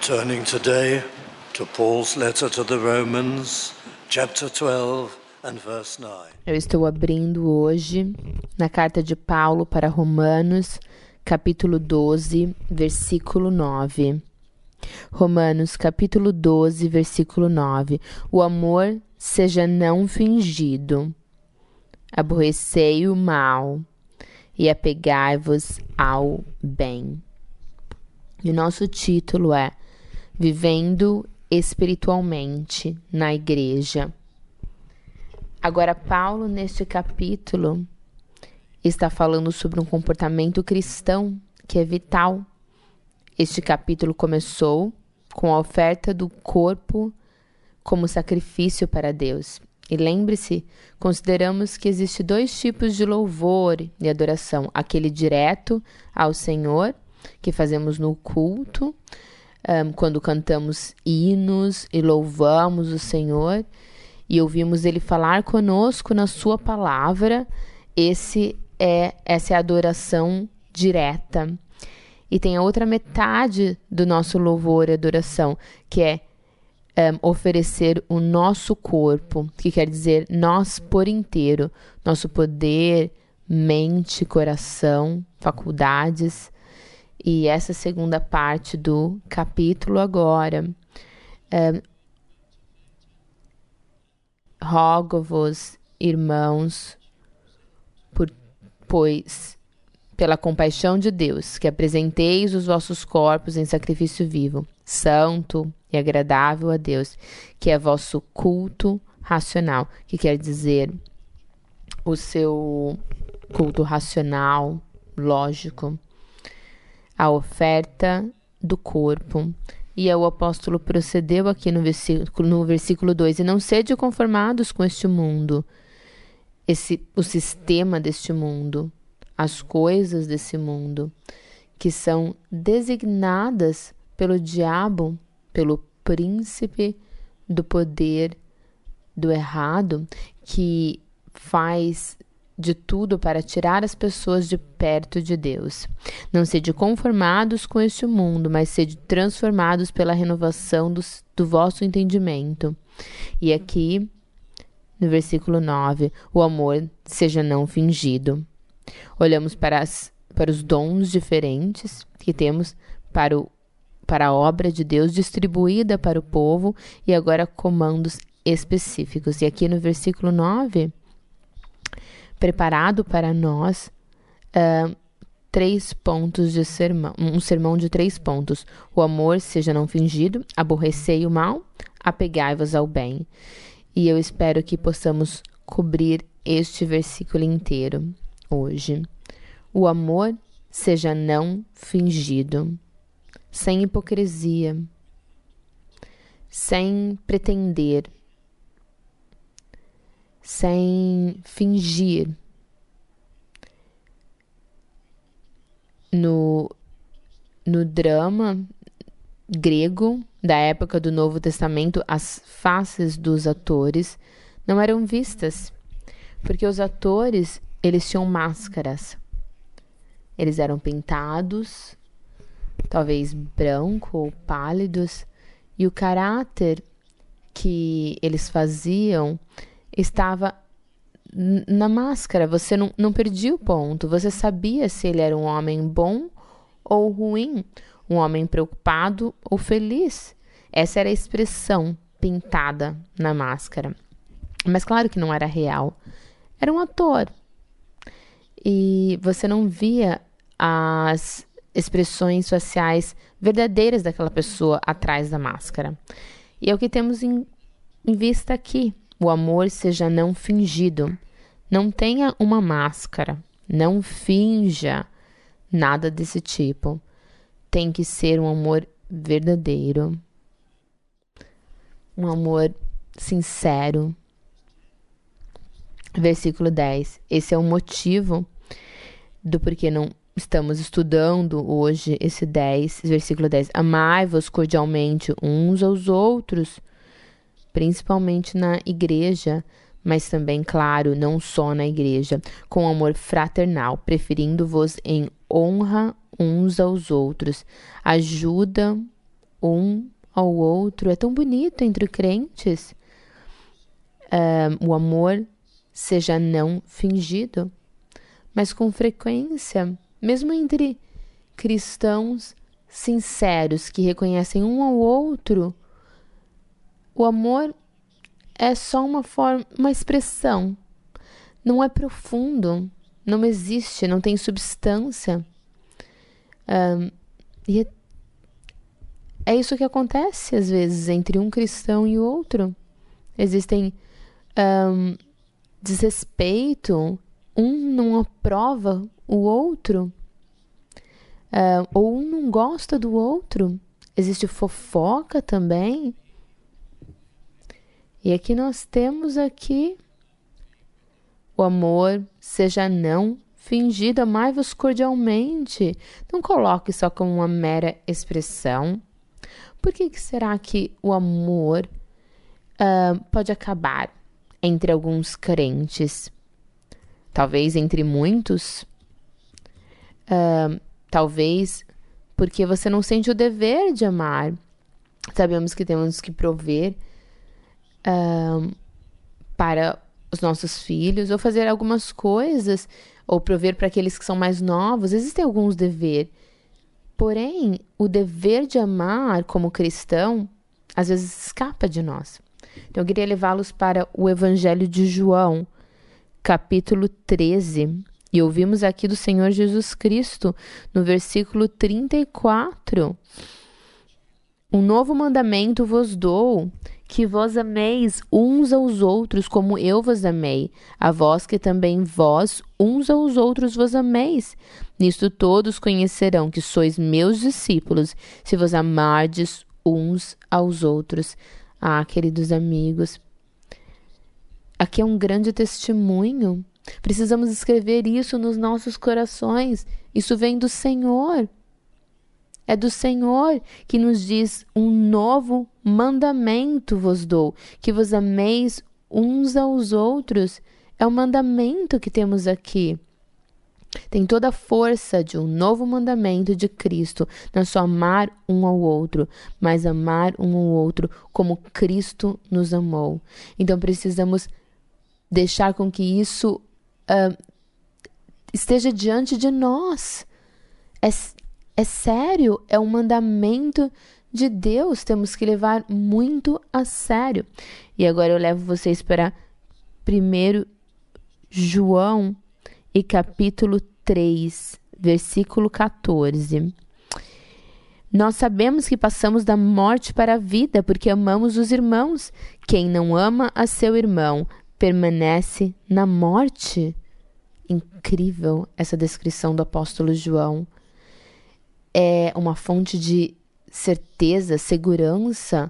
Turning today to Paul's letter to the Romans, chapter 12 and verse 9. Eu estou abrindo hoje na carta de Paulo para Romanos, capítulo 12, versículo 9. Romanos, capítulo 12, versículo 9. O amor seja não fingido. Aborrecei o mal e apegai-vos ao bem. E o nosso título é Vivendo espiritualmente na igreja. Agora, Paulo, neste capítulo, está falando sobre um comportamento cristão que é vital. Este capítulo começou com a oferta do corpo como sacrifício para Deus. E lembre-se, consideramos que existem dois tipos de louvor e adoração. Aquele direto ao Senhor, que fazemos no culto, quando cantamos hinos e louvamos o Senhor e ouvimos Ele falar conosco na sua palavra. Essa é a adoração direta. E tem a outra metade do nosso louvor e adoração, que é oferecer o nosso corpo, que quer dizer nós por inteiro, nosso poder, mente, coração, faculdades. E essa segunda parte do capítulo agora. Rogo-vos, irmãos, pois, pela compaixão de Deus, que apresenteis os vossos corpos em sacrifício vivo, santo e agradável a Deus, que é vosso culto racional, que quer dizer o seu culto racional, lógico, a oferta do corpo. E o apóstolo procedeu aqui no versículo 2, e não sede conformados com este mundo, o sistema deste mundo, as coisas desse mundo, que são designadas pelo diabo, pelo príncipe do poder do errado, que faz de tudo para tirar as pessoas de perto de Deus. Não sede conformados com este mundo, mas sede transformados pela renovação do vosso entendimento. E aqui, no versículo 9, o amor seja não fingido. Olhamos para os dons diferentes que temos para a obra de Deus distribuída para o povo e agora comandos específicos. E aqui no versículo 9, preparado para nós 3 pontos de sermão, um sermão de 3 pontos. O amor seja não fingido, aborrecei o mal, apegai-vos ao bem. E eu espero que possamos cobrir este versículo inteiro hoje. O amor seja não fingido, sem hipocrisia, sem pretender, sem fingir. No drama grego da época do Novo Testamento, as faces dos atores não eram vistas, porque os atores, eles tinham máscaras. Eles eram pintados, talvez branco ou pálidos, e o caráter que eles faziam estava na máscara. Você não perdia o ponto. Você sabia se ele era um homem bom ou ruim, um homem preocupado ou feliz. Essa era a expressão pintada na máscara. Mas claro que não era real. Era um ator. E você não via as expressões faciais verdadeiras daquela pessoa atrás da máscara. E é o que temos em vista aqui. O amor seja não fingido. Não tenha uma máscara. Não finja nada desse tipo. Tem que ser um amor verdadeiro. Um amor sincero. Versículo 10. Esse é o motivo do porquê não estamos estudando hoje esse versículo 10. Amai-vos cordialmente uns aos outros, principalmente na igreja, mas também, claro, não só na igreja, com amor fraternal, preferindo-vos em honra uns aos outros. Ajuda um ao outro. É tão bonito entre crentes. O amor seja não fingido. Mas com frequência, mesmo entre cristãos sinceros que reconhecem um ao outro, o amor é só uma expressão. Não é profundo, não existe, não tem substância. E é isso que acontece às vezes entre um cristão e outro. Existem desrespeito, um não aprova o outro, ou um não gosta do outro. Existe fofoca também. E aqui nós temos o amor seja não fingido, amai-vos cordialmente. Não coloque só como uma mera expressão. Por que será que o amor pode acabar entre alguns crentes? Talvez entre muitos. Talvez porque você não sente o dever de amar. Sabemos que temos que prover para os nossos filhos, ou fazer algumas coisas, ou prover para aqueles que são mais novos. Existem alguns deveres. Porém, o dever de amar como cristão, às vezes escapa de nós. Então, eu queria levá-los para o Evangelho de João, capítulo 13. E ouvimos aqui do Senhor Jesus Cristo, no versículo 34. Um novo mandamento vos dou, que vós ameis uns aos outros como eu vos amei, a vós que também vós uns aos outros vos ameis. Nisto todos conhecerão que sois meus discípulos, se vos amardes uns aos outros. Queridos amigos, aqui é um grande testemunho. Precisamos escrever isso nos nossos corações. Isso vem do Senhor. É do Senhor que nos diz: um novo mandamento vos dou, que vos ameis uns aos outros. É o mandamento que temos aqui. Tem toda a força de um novo mandamento de Cristo. Não só amar um ao outro, mas amar um ao outro como Cristo nos amou. Então precisamos deixar com que isso esteja diante de nós. É sério, é um mandamento de Deus, temos que levar muito a sério. E agora eu levo vocês para 1 João e capítulo 3, versículo 14. Nós sabemos que passamos da morte para a vida, porque amamos os irmãos. Quem não ama a seu irmão permanece na morte. Incrível essa descrição do apóstolo João. É uma fonte de certeza, segurança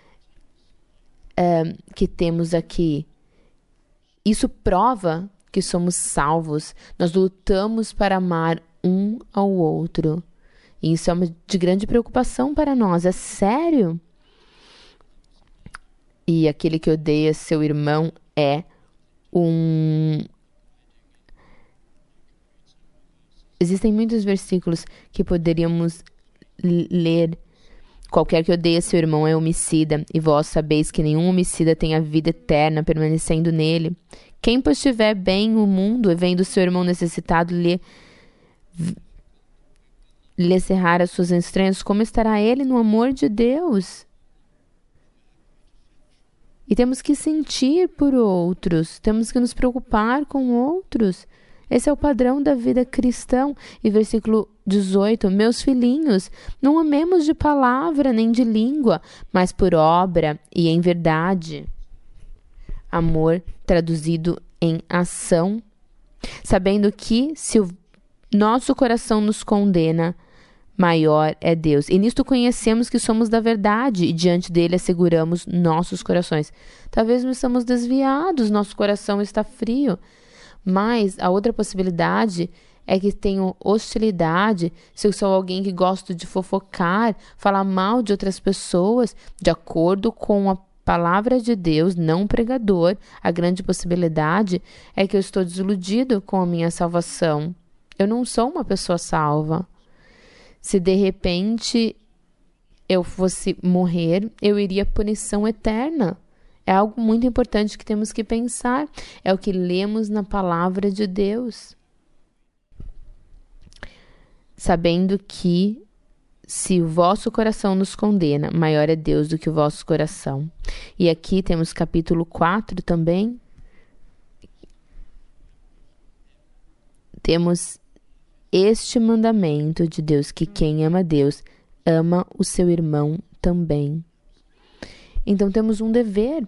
que temos aqui. Isso prova que somos salvos. Nós lutamos para amar um ao outro. E isso é de grande preocupação para nós. É sério. E aquele que odeia seu irmão é Existem muitos versículos que poderíamos ler. Qualquer que odeia seu irmão é homicida, e vós sabeis que nenhum homicida tem a vida eterna permanecendo nele. Quem, pois, tiver bem o mundo, e vendo seu irmão necessitado lhe cerrar as suas entranhas, como estará ele no amor de Deus? E temos que sentir por outros, temos que nos preocupar com outros. Esse é o padrão da vida cristã. E versículo 18, meus filhinhos, não amemos de palavra nem de língua, mas por obra e em verdade. Amor traduzido em ação. Sabendo que, se o nosso coração nos condena, maior é Deus. E nisto conhecemos que somos da verdade e diante dele asseguramos nossos corações. Talvez não estamos desviados, nosso coração está frio. Mas a outra possibilidade é que tenho hostilidade, se eu sou alguém que gosto de fofocar, falar mal de outras pessoas, de acordo com a palavra de Deus, não pregador, a grande possibilidade é que eu estou desiludido com a minha salvação. Eu não sou uma pessoa salva. Se de repente eu fosse morrer, eu iria à punição eterna. É algo muito importante que temos que pensar. É o que lemos na palavra de Deus. Sabendo que se o vosso coração nos condena, maior é Deus do que o vosso coração. E aqui temos capítulo 4 também. Temos este mandamento de Deus, que quem ama Deus, ama o seu irmão também. Então temos um dever.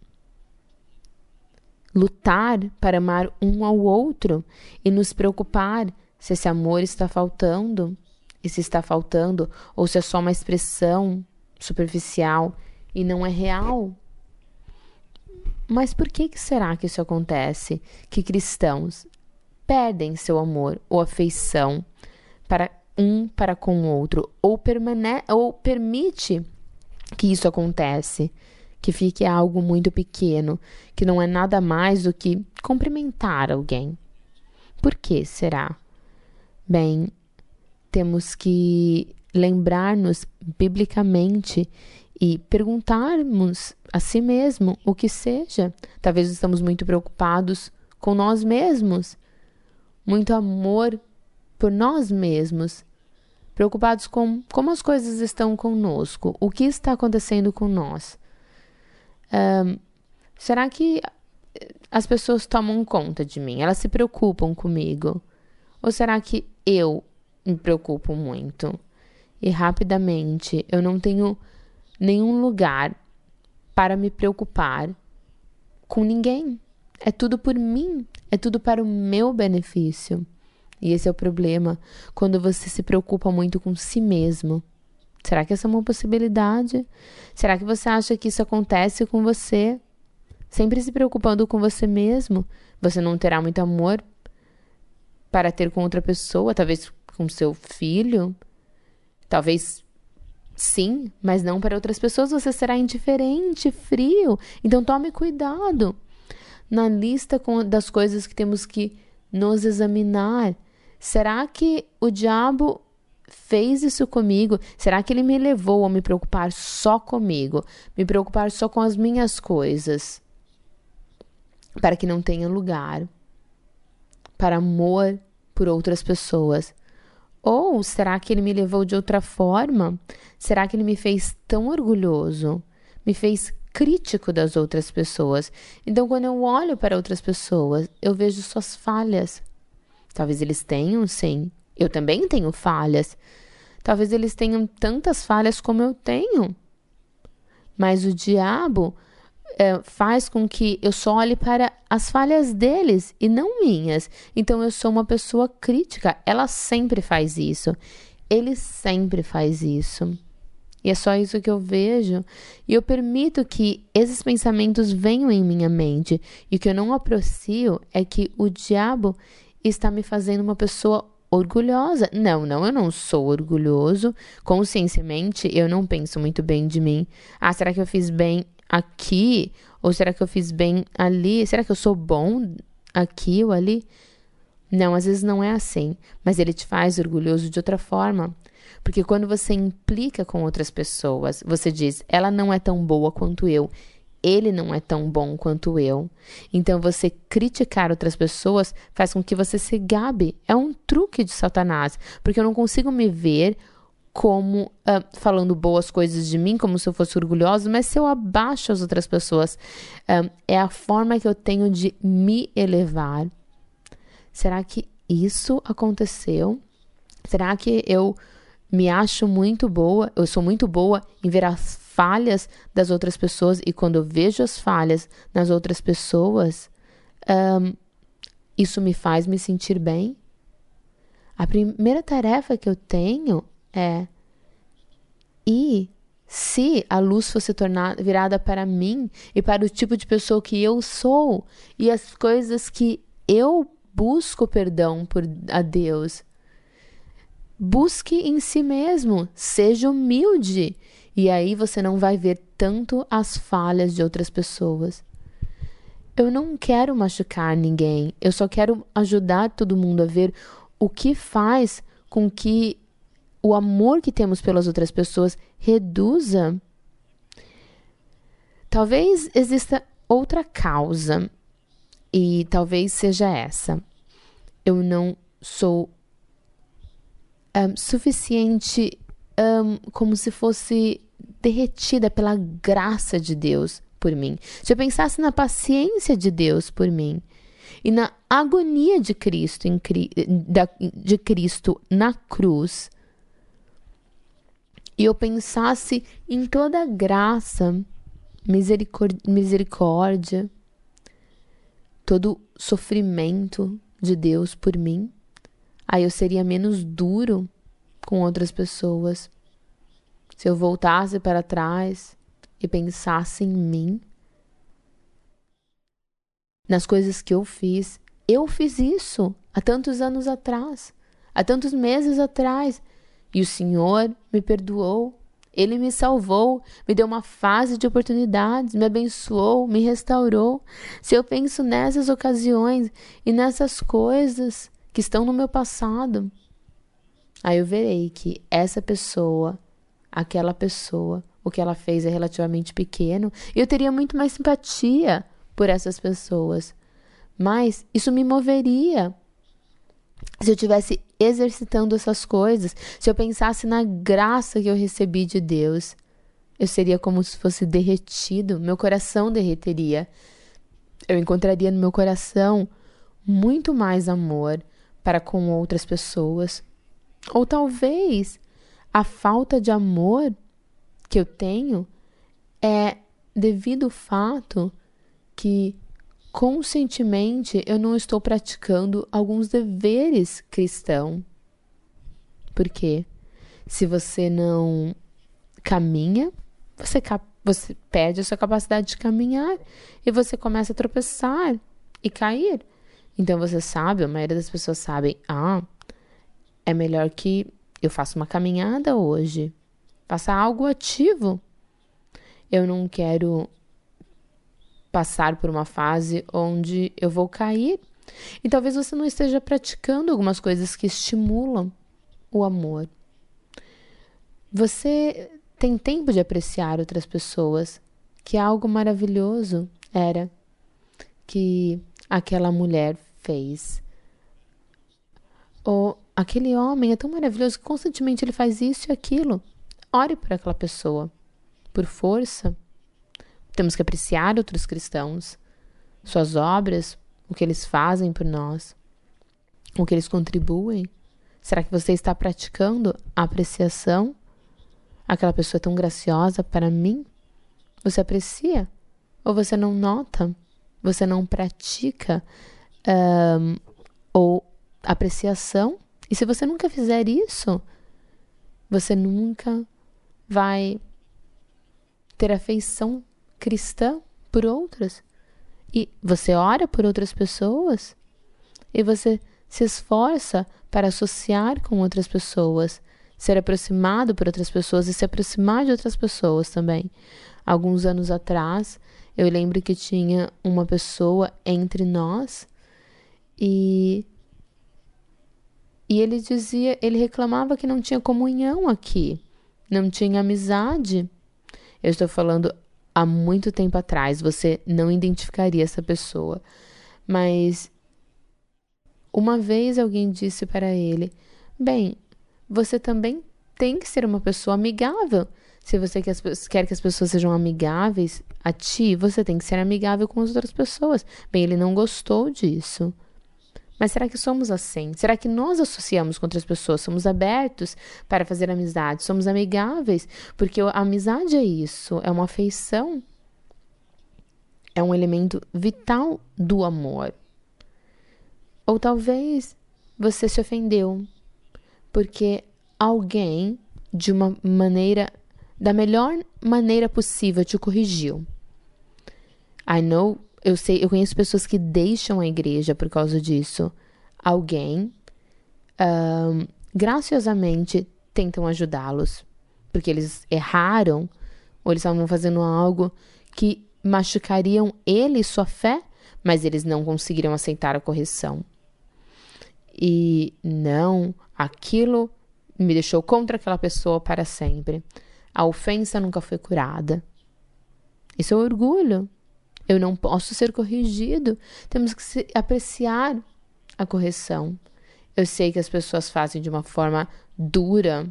Lutar para amar um ao outro e nos preocupar se esse amor está faltando, e se está faltando, ou se é só uma expressão superficial e não é real. Mas por que será que isso acontece? Que cristãos perdem seu amor ou afeição para com o outro, ou permite que isso acontece, que fique algo muito pequeno, que não é nada mais do que cumprimentar alguém. Por que será? Bem, temos que lembrar-nos biblicamente e perguntarmos a si mesmo o que seja. Talvez estamos muito preocupados com nós mesmos, muito amor por nós mesmos, preocupados com como as coisas estão conosco, o que está acontecendo com nós. Será que as pessoas tomam conta de mim? Elas se preocupam comigo? Ou será que eu me preocupo muito? E rapidamente eu não tenho nenhum lugar para me preocupar com ninguém. É tudo por mim, é tudo para o meu benefício. E esse é o problema, quando você se preocupa muito com si mesmo. Será que essa é uma possibilidade? Será que você acha que isso acontece com você? Sempre se preocupando com você mesmo, você não terá muito amor para ter com outra pessoa, talvez com seu filho, talvez sim, mas não para outras pessoas. Você será indiferente, frio. Então tome cuidado na lista das coisas que temos que nos examinar. Será que o diabo fez isso comigo? Será que ele me levou a me preocupar só comigo, me preocupar só com as minhas coisas, para que não tenha lugar para amor por outras pessoas? Ou será que ele me levou de outra forma? Será que ele me fez tão orgulhoso? Me fez crítico das outras pessoas? Então, quando eu olho para outras pessoas, eu vejo suas falhas. Talvez eles tenham, sim. Eu também tenho falhas. Talvez eles tenham tantas falhas como eu tenho. Mas o diabo faz com que eu só olhe para as falhas deles e não minhas. Então eu sou uma pessoa crítica. Ela sempre faz isso. Ele sempre faz isso. E é só isso que eu vejo. E eu permito que esses pensamentos venham em minha mente. E o que eu não aprecio é que o diabo está me fazendo uma pessoa orgulhosa. Não, eu não sou orgulhoso. Conscientemente, eu não penso muito bem de mim. Ah, será que eu fiz bem aqui? Ou será que eu fiz bem ali? Será que eu sou bom aqui ou ali? Não, às vezes não é assim. Mas ele te faz orgulhoso de outra forma. Porque quando você implica com outras pessoas, você diz, ela não é tão boa quanto eu. Ele não é tão bom quanto eu. Então, você criticar outras pessoas faz com que você se gabe. É um truque de Satanás. Porque eu não consigo me ver como falando boas coisas de mim, como se eu fosse orgulhosa, mas se eu abaixo as outras pessoas, é a forma que eu tenho de me elevar. Será que isso aconteceu? Será que eu me acho muito boa? Eu sou muito boa em ver as falhas das outras pessoas, e quando eu vejo as falhas nas outras pessoas, isso me faz me sentir bem? A primeira tarefa que eu tenho é: e se a luz fosse virada para mim e para o tipo de pessoa que eu sou e as coisas que eu busco perdão a Deus? Busque em si mesmo, seja humilde, e aí você não vai ver tanto as falhas de outras pessoas. Eu não quero machucar ninguém, eu só quero ajudar todo mundo a ver o que faz com que o amor que temos pelas outras pessoas reduza. Talvez exista outra causa, e talvez seja essa. Eu não sou suficiente, como se fosse derretida pela graça de Deus por mim. Se eu pensasse na paciência de Deus por mim e na agonia de Cristo, de Cristo na cruz, e eu pensasse em toda a graça, misericórdia, todo sofrimento de Deus por mim, aí eu seria menos duro com outras pessoas. Se eu voltasse para trás e pensasse em mim, nas coisas que eu fiz isso há tantos anos atrás, há tantos meses atrás, e o Senhor me perdoou, Ele me salvou, me deu uma fase de oportunidades, me abençoou, me restaurou. Se eu penso nessas ocasiões e nessas coisas que estão no meu passado, aí eu verei que essa pessoa, aquela pessoa, o que ela fez é relativamente pequeno, e eu teria muito mais simpatia por essas pessoas. Mas isso me moveria se eu estivesse exercitando essas coisas, se eu pensasse na graça que eu recebi de Deus. Eu seria como se fosse derretido, meu coração derreteria. Eu encontraria no meu coração muito mais amor para com outras pessoas. Ou talvez a falta de amor que eu tenho é devido ao fato que conscientemente eu não estou praticando alguns deveres cristãos. Por quê? Se você não caminha, você perde a sua capacidade de caminhar e você começa a tropeçar e cair. Então você sabe, a maioria das pessoas sabem, é melhor que eu faça uma caminhada hoje, faça algo ativo. Eu não quero passar por uma fase onde eu vou cair. E talvez você não esteja praticando algumas coisas que estimulam o amor. Você tem tempo de apreciar outras pessoas, que algo maravilhoso era que aquela mulher fez. Ou aquele homem é tão maravilhoso que constantemente ele faz isso e aquilo. Ore por aquela pessoa. Por força. Temos que apreciar outros cristãos, suas obras, o que eles fazem por nós, o que eles contribuem. Será que você está praticando a apreciação? Aquela pessoa é tão graciosa para mim? Você aprecia? Ou você não nota? Você não pratica ou apreciação? E se você nunca fizer isso, você nunca vai ter afeição cristã por outras. E você ora por outras pessoas e você se esforça para associar com outras pessoas, ser aproximado por outras pessoas e se aproximar de outras pessoas também. Alguns anos atrás, eu lembro que tinha uma pessoa entre nós e ele reclamava que não tinha comunhão aqui, não tinha amizade. Eu estou falando há muito tempo atrás, você não identificaria essa pessoa. Mas uma vez alguém disse para ele, bem, você também tem que ser uma pessoa amigável. Se você quer que as pessoas sejam amigáveis a ti, você tem que ser amigável com as outras pessoas. Bem, ele não gostou disso. Mas será que somos assim? Será que nós associamos com outras pessoas? Somos abertos para fazer amizade? Somos amigáveis? Porque a amizade é isso, é uma afeição. É um elemento vital do amor. Ou talvez você se ofendeu porque alguém, de uma maneira, da melhor maneira possível, te corrigiu. Eu conheço pessoas que deixam a igreja por causa disso. Alguém, graciosamente, tentam ajudá-los. Porque eles erraram, ou eles estavam fazendo algo que machucariam ele e sua fé, mas eles não conseguiram aceitar a correção. E não, aquilo me deixou contra aquela pessoa para sempre. A ofensa nunca foi curada. Isso é orgulho. Eu não posso ser corrigido. Temos que apreciar a correção. Eu sei que as pessoas fazem de uma forma dura.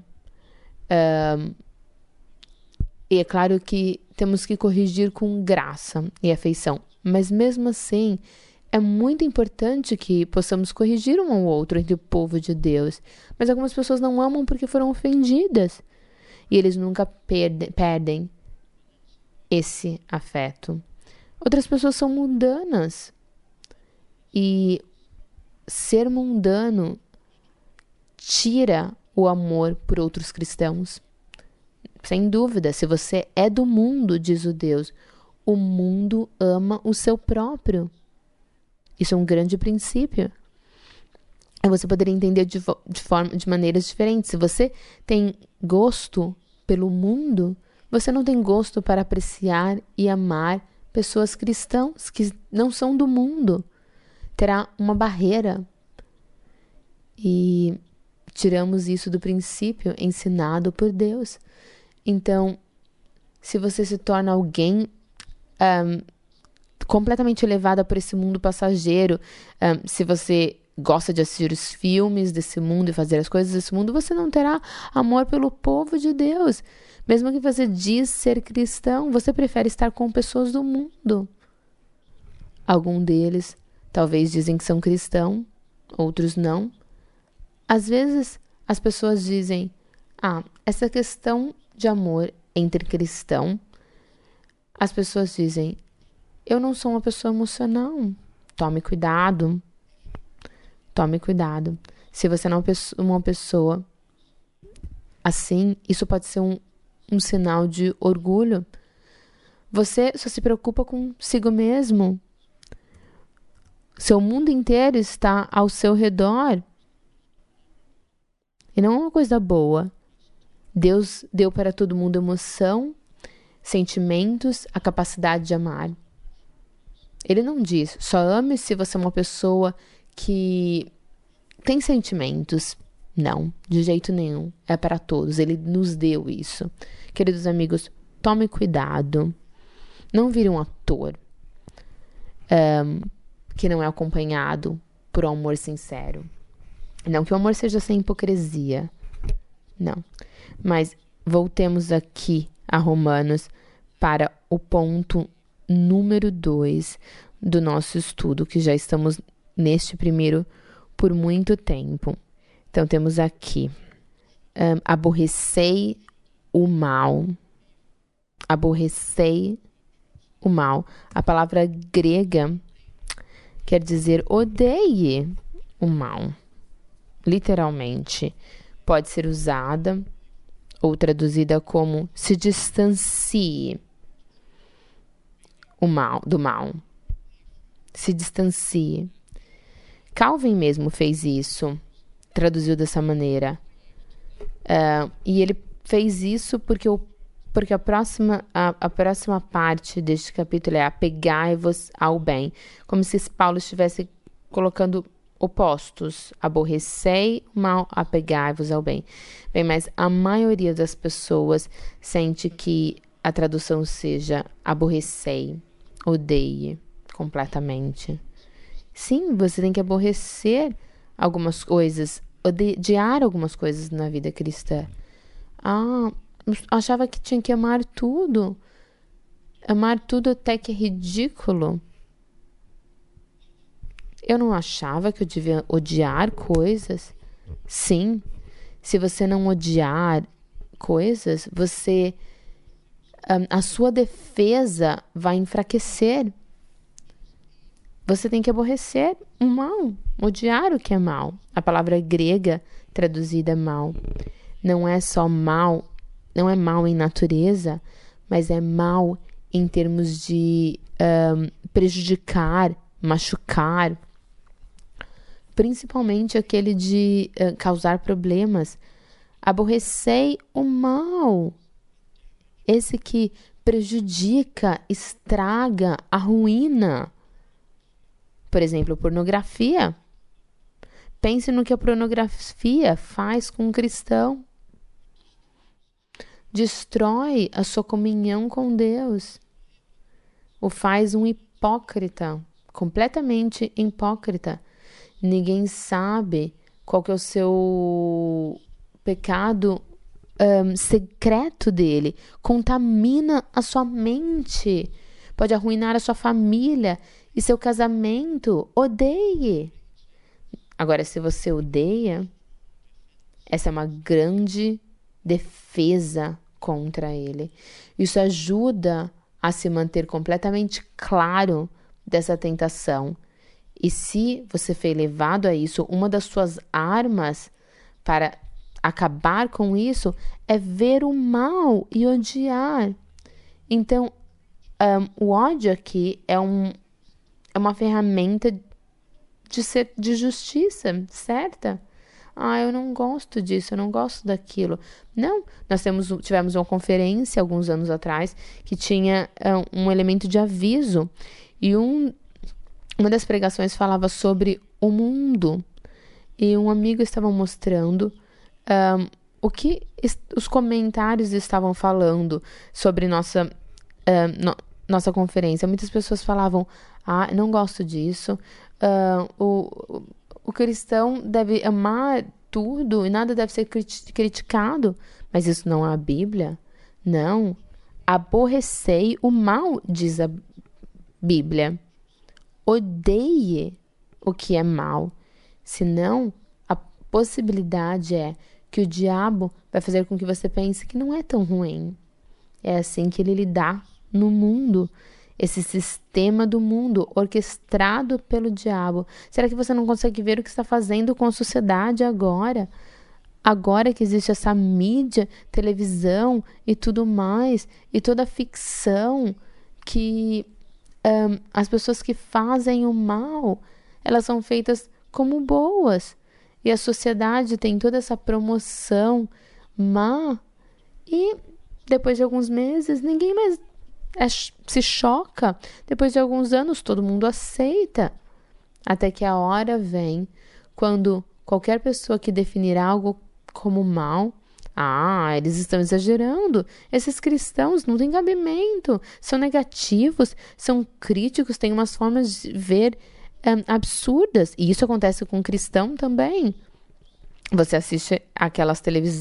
E é claro que temos que corrigir com graça e afeição. Mas mesmo assim, é muito importante que possamos corrigir um ao outro entre o povo de Deus. Mas algumas pessoas não amam porque foram ofendidas. E eles nunca perdem esse afeto. Outras pessoas são mundanas. E ser mundano tira o amor por outros cristãos. Sem dúvida, se você é do mundo, diz o Deus, o mundo ama o seu próprio. Isso é um grande princípio. E você poderia entender de maneiras diferentes. Se você tem gosto pelo mundo, você não tem gosto para apreciar e amar pessoas cristãs que não são do mundo. Terá uma barreira. E tiramos isso do princípio ensinado por Deus. Então, se você se torna alguém completamente levada por esse mundo passageiro, se você gosta de assistir os filmes desse mundo e fazer as coisas desse mundo, você não terá amor pelo povo de Deus. Mesmo que você diz ser cristão, você prefere estar com pessoas do mundo. Alguns deles talvez dizem que são cristãos, outros não. Às vezes, as pessoas dizem, essa questão de amor entre cristão, as pessoas dizem, eu não sou uma pessoa emocional. Tome cuidado. Tome cuidado. Se você não é uma pessoa assim, isso pode ser um sinal de orgulho. Você só se preocupa consigo mesmo. Seu mundo inteiro está ao seu redor. E não é uma coisa boa. Deus deu para todo mundo emoção, sentimentos, a capacidade de amar. Ele não diz, só ame se você é uma pessoa que tem sentimentos. Não, de jeito nenhum. É para todos. Ele nos deu isso. Queridos amigos, tome cuidado. Não vire um ator que não é acompanhado por um amor sincero. Não que o amor seja sem hipocrisia. Não. Mas voltemos aqui a Romanos para o ponto número 2 do nosso estudo, que já estamos neste primeiro por muito tempo. Então, temos aqui, aborrecei o mal. Aborrecei o mal. A palavra grega quer dizer odeie o mal. Literalmente, pode ser usada ou traduzida como se distancie do mal. Se distancie. Calvin mesmo fez isso, traduziu dessa maneira. E ele fez isso porque a próxima parte deste capítulo é apegai-vos ao bem. Como se Paulo estivesse colocando opostos. Aborrecei o mal, apegai-vos ao bem. Bem, mas a maioria das pessoas sente que a tradução seja aborrecei, odeie completamente. Sim, você tem que aborrecer algumas coisas, odiar algumas coisas na vida cristã. Achava que tinha que amar tudo. Amar tudo até que é ridículo. Eu não achava que eu devia odiar coisas. Sim, se você não odiar coisas, a sua defesa vai enfraquecer. Você tem que aborrecer o mal, odiar o que é mal. A palavra grega traduzida mal não é só mal, não é mal em natureza, mas é mal em termos de prejudicar, machucar, principalmente aquele de causar problemas. Aborrecei o mal, esse que prejudica, estraga, arruína. Por exemplo, pornografia. Pense no que a pornografia faz com um cristão. Destrói a sua comunhão com Deus. O faz um hipócrita, completamente hipócrita. Ninguém sabe qual que é o seu pecado secreto dele. Contamina a sua mente. Pode arruinar a sua família e seu casamento. Odeie. Agora, se você odeia, essa é uma grande defesa contra ele. Isso ajuda a se manter completamente claro dessa tentação. E se você foi levado a isso, uma das suas armas para acabar com isso é ver o mal e odiar. Então, o ódio aqui é uma ferramenta de justiça, certa? Eu não gosto disso, eu não gosto daquilo. Não, nós tivemos uma conferência alguns anos atrás que tinha um elemento de aviso. E uma das pregações falava sobre o mundo. E um amigo estava mostrando o que os comentários estavam falando sobre nossa conferência. Muitas pessoas falavam, não gosto disso. O cristão deve amar tudo e nada deve ser criticado. Mas isso não é a Bíblia? Não. Aborrecei o mal, diz a Bíblia. Odeie o que é mal. Senão, a possibilidade é que o diabo vai fazer com que você pense que não é tão ruim. É assim que ele lidar no mundo. Esse sistema do mundo orquestrado pelo diabo. Será que você não consegue ver o que está fazendo com a sociedade agora? Agora que existe essa mídia, televisão e tudo mais, e toda a ficção que as pessoas que fazem o mal, elas são feitas como boas. E a sociedade tem toda essa promoção má. E depois de alguns meses, ninguém mais se choca. Depois de alguns anos, todo mundo aceita. Até que a hora vem quando qualquer pessoa que definir algo como mal, eles estão exagerando. Esses cristãos não têm cabimento. São negativos, são críticos, têm umas formas de ver absurdas. E isso acontece com cristão também. Você assiste aquelas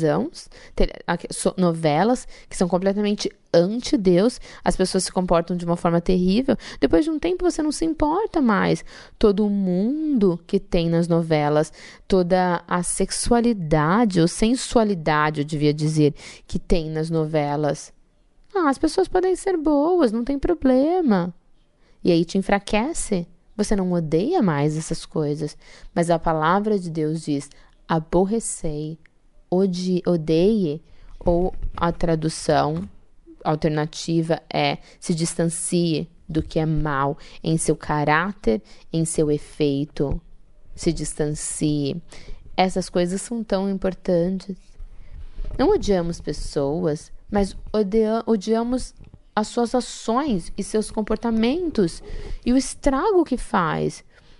novelas que são completamente anti-Deus, as pessoas se comportam de uma forma terrível. Depois de um tempo você não se importa mais. Todo o mundo que tem nas novelas, toda a sexualidade ou sensualidade, eu devia dizer, que tem nas novelas. As pessoas podem ser boas, não tem problema. E aí te enfraquece. Você não odeia mais essas coisas. Mas a palavra de Deus diz: aborrecei, odeie, ou a tradução alternativa é se distancie do que é mal em seu caráter, em seu efeito. Se distancie. Essas coisas são tão importantes. Não odiamos pessoas, mas odiamos as suas ações e seus comportamentos e o estrago que faz.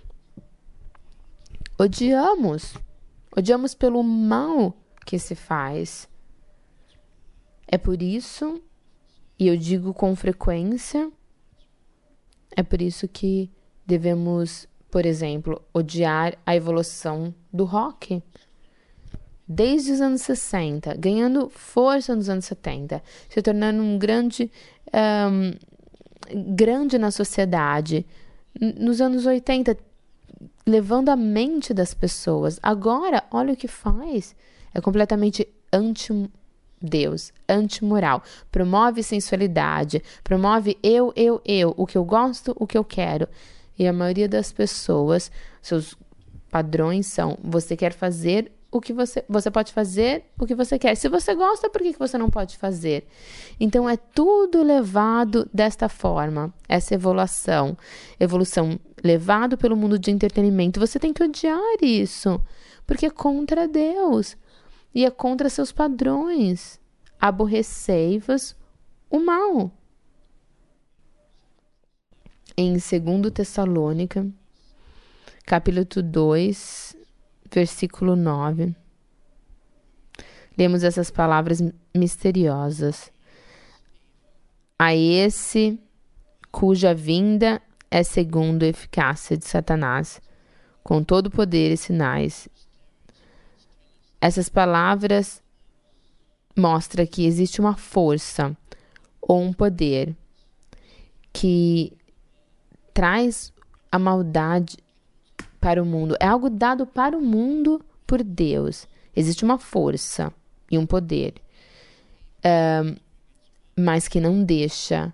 Odiamos pelo mal que se faz. É por isso, e eu digo com frequência, é por isso que devemos, por exemplo, odiar a evolução do rock. Desde os anos 60, ganhando força nos anos 70, se tornando um grande na sociedade. Nos anos 80, levando a mente das pessoas. Agora, olha o que faz. É completamente anti-Deus, anti-moral. Promove sensualidade, promove eu, o que eu gosto, o que eu quero. E a maioria das pessoas, seus padrões são: você quer fazer o que você pode fazer o que você quer. Se você gosta, por que você não pode fazer? Então, é tudo levado desta forma. Essa evolução levado pelo mundo de entretenimento. Você tem que odiar isso, porque é contra Deus e é contra seus padrões. Aborrecei-vos o mal. Em 2 Tessalônica, capítulo 2, versículo 9. Lemos essas palavras misteriosas. A esse cuja vinda é segundo a eficácia de Satanás, com todo poder e sinais. Essas palavras mostram que existe uma força ou um poder que traz a maldade para o mundo. É algo dado para o mundo por Deus. Existe uma força e um poder, mas que não deixa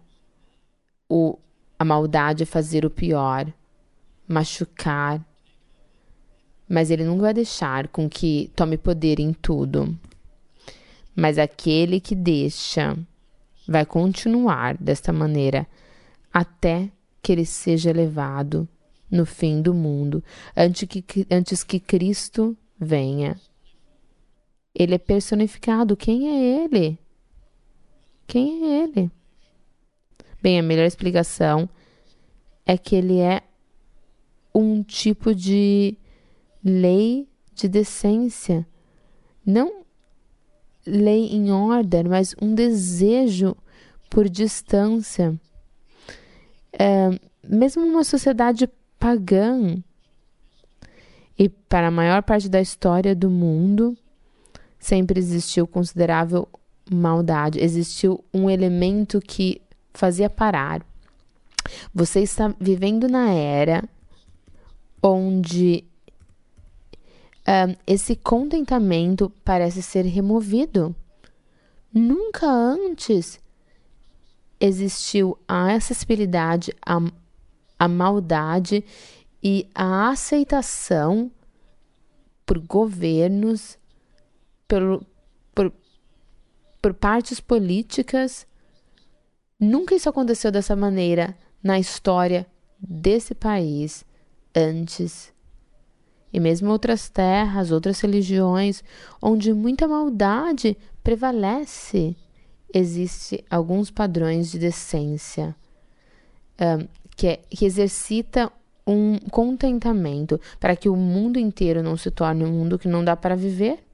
a maldade fazer o pior, machucar. Mas ele não vai deixar com que tome poder em tudo. Mas aquele que deixa vai continuar desta maneira até que ele seja levado no fim do mundo, antes que Cristo venha. Ele é personificado. Quem é ele? Quem é ele? Bem, a melhor explicação é que ele é um tipo de lei de decência. Não lei em ordem, mas um desejo por distância. Mesmo uma sociedade pagã, e para a maior parte da história do mundo, sempre existiu considerável maldade. Existiu um elemento que fazia parar. Você está vivendo na era onde esse contentamento parece ser removido. Nunca antes existiu a acessibilidade à maldade e a aceitação por governos, por partes políticas. Nunca isso aconteceu dessa maneira na história desse país antes. E mesmo outras terras, outras religiões, onde muita maldade prevalece, existem alguns padrões de decência que exercita um contentamento para que o mundo inteiro não se torne um mundo que não dá para viver.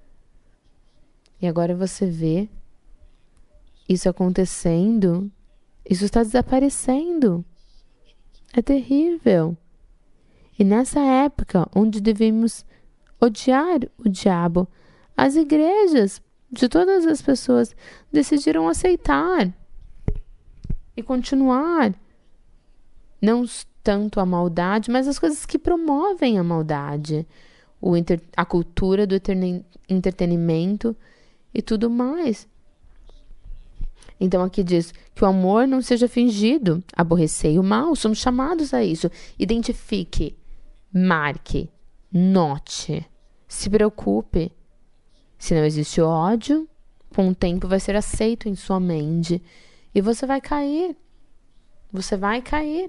E agora você vê isso acontecendo, isso está desaparecendo. É terrível. E nessa época, onde devemos odiar o diabo, as igrejas de todas as pessoas decidiram aceitar e continuar. Não tanto a maldade, mas as coisas que promovem a maldade. A cultura do entretenimento e tudo mais. Então aqui diz que o amor não seja fingido. Aborrecei o mal, somos chamados a isso. Identifique, marque, note, se preocupe. Se não existe ódio, com o tempo vai ser aceito em sua mente e você vai cair. Você vai cair.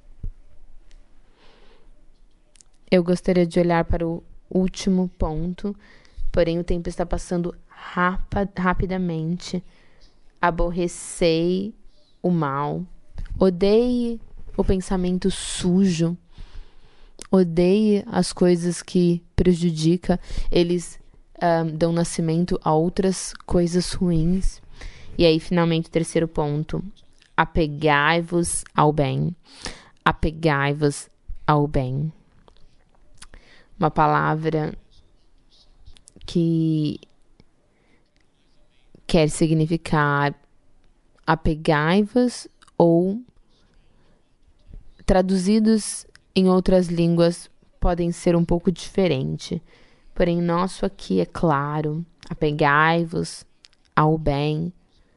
Eu gostaria de olhar para o último ponto, porém o tempo está passando rapidamente. Aborrecei o mal. Odeie o pensamento sujo. Odeie as coisas que prejudicam. Eles dão nascimento a outras coisas ruins. E aí, finalmente, o terceiro ponto. Apegai-vos ao bem. Apegai-vos ao bem. Uma palavra que quer significar apegai-vos, ou traduzidos em outras línguas podem ser um pouco diferente. Porém, nosso aqui é claro. Apegai-vos ao bem.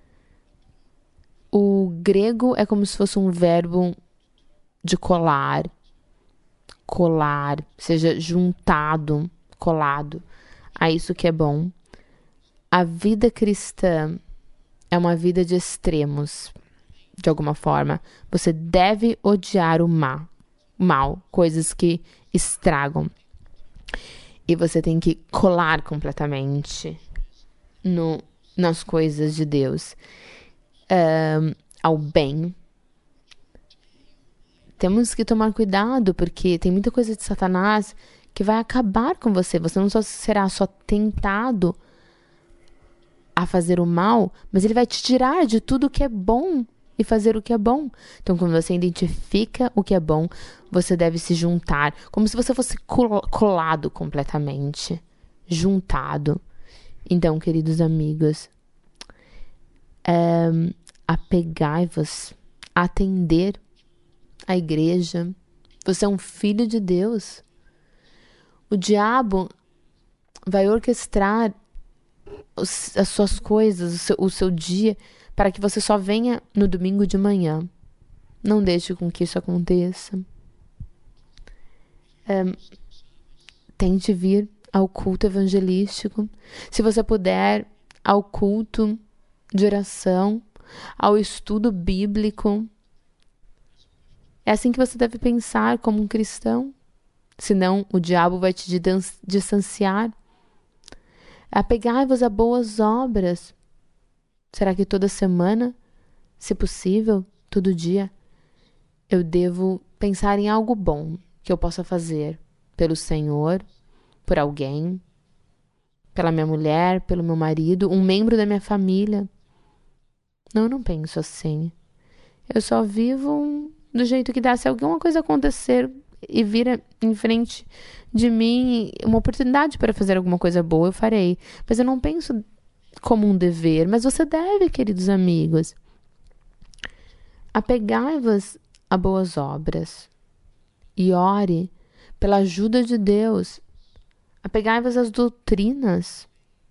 O grego é como se fosse um verbo de colar. Colar, seja juntado, colado a isso que é bom. A vida cristã é uma vida de extremos, de alguma forma. Você deve odiar o mal, coisas que estragam. E você tem que colar completamente nas coisas de Deus. Ao bem. Temos que tomar cuidado, porque tem muita coisa de Satanás que vai acabar com você. Você não só será só tentado a fazer o mal, mas ele vai te tirar de tudo que é bom e fazer o que é bom. Então, quando você identifica o que é bom, você deve se juntar, como se você fosse colado completamente, juntado. Então, queridos amigos, apegai-vos a atender a igreja. Você é um filho de Deus. O diabo vai orquestrar as suas coisas, o seu dia, para que você só venha no domingo de manhã. Não deixe com que isso aconteça. Tente vir ao culto evangelístico. Se você puder, ao culto de oração, ao estudo bíblico. É assim que você deve pensar como um cristão. Senão o diabo vai te distanciar. Apegai-vos a boas obras. Será que toda semana, se possível, todo dia, eu devo pensar em algo bom que eu possa fazer pelo Senhor, por alguém, pela minha mulher, pelo meu marido, um membro da minha família? Não, eu não penso assim. Eu só vivo do jeito que dá. Se alguma coisa acontecer e vir em frente de mim uma oportunidade para fazer alguma coisa boa, eu farei. Mas eu não penso como um dever. Mas você deve, queridos amigos. Apegai-vos a boas obras e ore pela ajuda de Deus. Apegai-vos às doutrinas.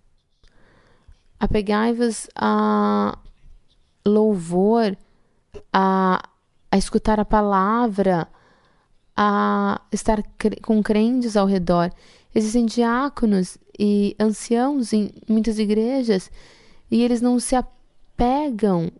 Apegai-vos a louvor, a escutar a palavra, a estar com crentes ao redor. Existem diáconos e anciãos em muitas igrejas e eles não se apegam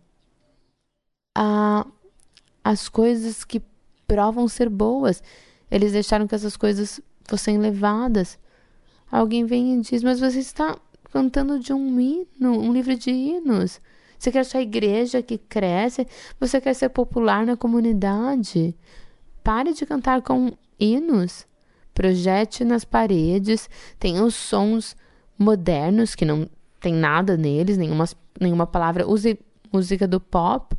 às coisas que provam ser boas. Eles deixaram que essas coisas fossem levadas. Alguém vem e diz, mas você está cantando de um hino, um livro de hinos. Você quer sua igreja que cresce? Você quer ser popular na comunidade? Pare de cantar com hinos. Projete nas paredes. Tenha os sons modernos, que não tem nada neles, nenhuma palavra. Use música do pop.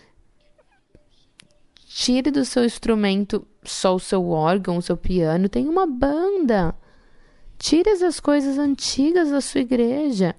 Tire do seu instrumento só o seu órgão, o seu piano. Tenha uma banda. Tire essas coisas antigas da sua igreja.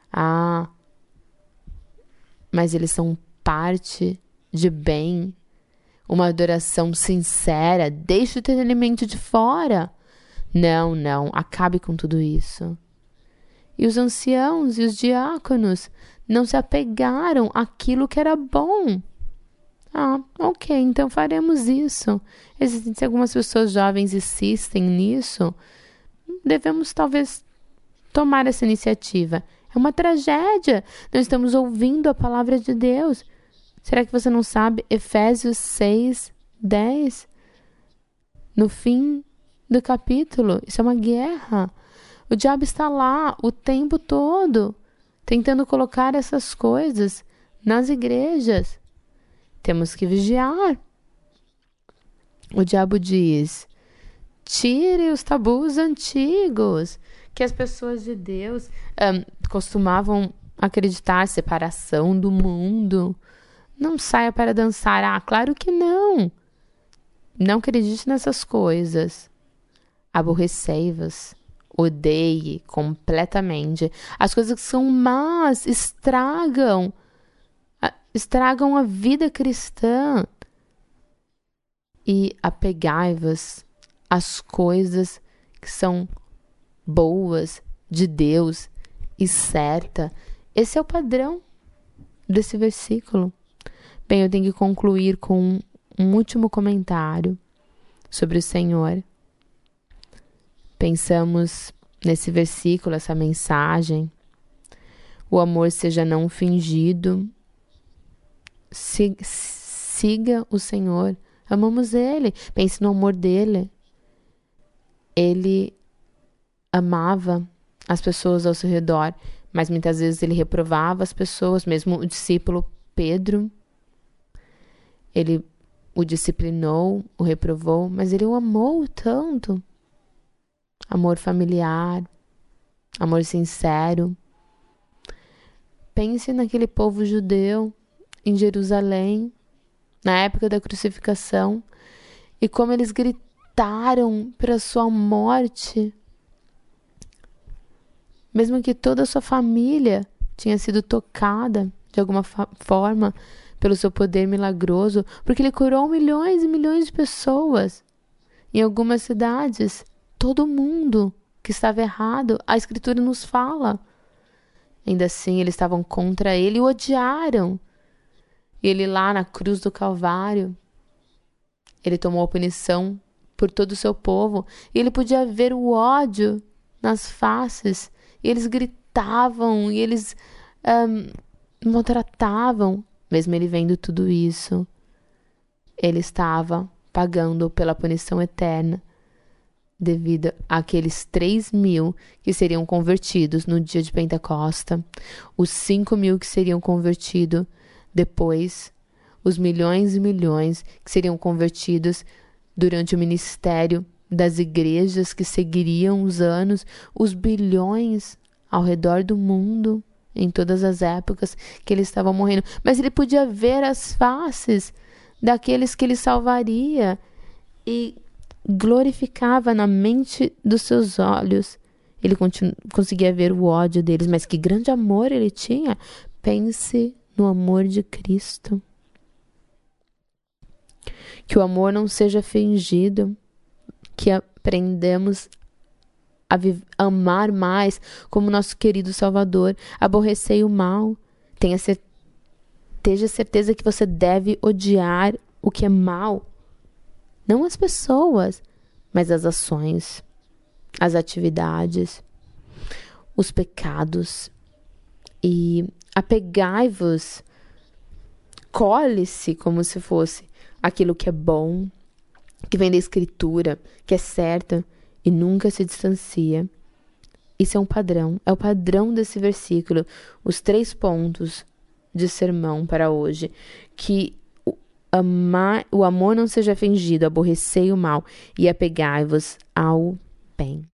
Mas eles são parte de bem. Uma adoração sincera. Deixe o entretenimento de fora. Não. Acabe com tudo isso. E os anciãos e os diáconos não se apegaram àquilo que era bom. Ok, então faremos isso. Se algumas pessoas jovens insistem nisso, devemos talvez tomar essa iniciativa. É uma tragédia. Não estamos ouvindo a palavra de Deus. Será que você não sabe? Efésios 6:10. No fim do capítulo. Isso é uma guerra. O diabo está lá o tempo todo, tentando colocar essas coisas nas igrejas. Temos que vigiar. O diabo diz, tire os tabus antigos, que as pessoas de Deus costumavam acreditar, separação do mundo. Não saia para dançar. Claro que não. Não acredite nessas coisas. Aborrecei-vos. Odeie completamente. As coisas que são más estragam a vida cristã. E apegai-vos às coisas que são boas, de Deus e certa. Esse é o padrão desse versículo. Bem, eu tenho que concluir com um último comentário sobre o Senhor. Pensamos nesse versículo, essa mensagem. O amor seja não fingido. Siga o Senhor. Amamos Ele. Pense no amor dele. Ele amava as pessoas ao seu redor, mas muitas vezes ele reprovava as pessoas, mesmo o discípulo Pedro. Ele o disciplinou, o reprovou, mas ele o amou tanto. amor familiar, amor sincero. Pense naquele povo judeu em Jerusalém, na época da crucificação, e como eles gritaram pela sua morte, mesmo que toda a sua família tinha sido tocada de alguma forma pelo seu poder milagroso, porque ele curou milhões e milhões de pessoas. Em algumas cidades, todo mundo que estava errado, a Escritura nos fala. Ainda assim, eles estavam contra ele e o odiaram. E ele lá na cruz do Calvário, ele tomou a punição por todo o seu povo. E ele podia ver o ódio nas faces. E eles gritavam, e eles maltratavam. Mesmo ele vendo tudo isso, ele estava pagando pela punição eterna, devido àqueles 3.000 que seriam convertidos no dia de Pentecosta, os 5.000 que seriam convertidos depois, os milhões e milhões que seriam convertidos durante o ministério das igrejas que seguiriam os anos, os bilhões ao redor do mundo, em todas as épocas que ele estava morrendo. Mas ele podia ver as faces daqueles que ele salvaria e glorificava na mente dos seus olhos. Ele conseguia ver o ódio deles, mas que grande amor ele tinha. Pense no amor de Cristo. Que o amor não seja fingido, que aprendamos a amar mais como nosso querido Salvador. Aborrecei o mal. Tenha certeza que você deve odiar o que é mal. Não as pessoas, mas as ações, as atividades, os pecados. E apegai-vos, colhe-se como se fosse aquilo que é bom, que vem da Escritura, que é certo, e nunca se distancia. Isso é um padrão, é o padrão desse versículo, os 3 pontos de sermão para hoje, que o amor não seja fingido, aborrecei o mal e apegai-vos ao bem.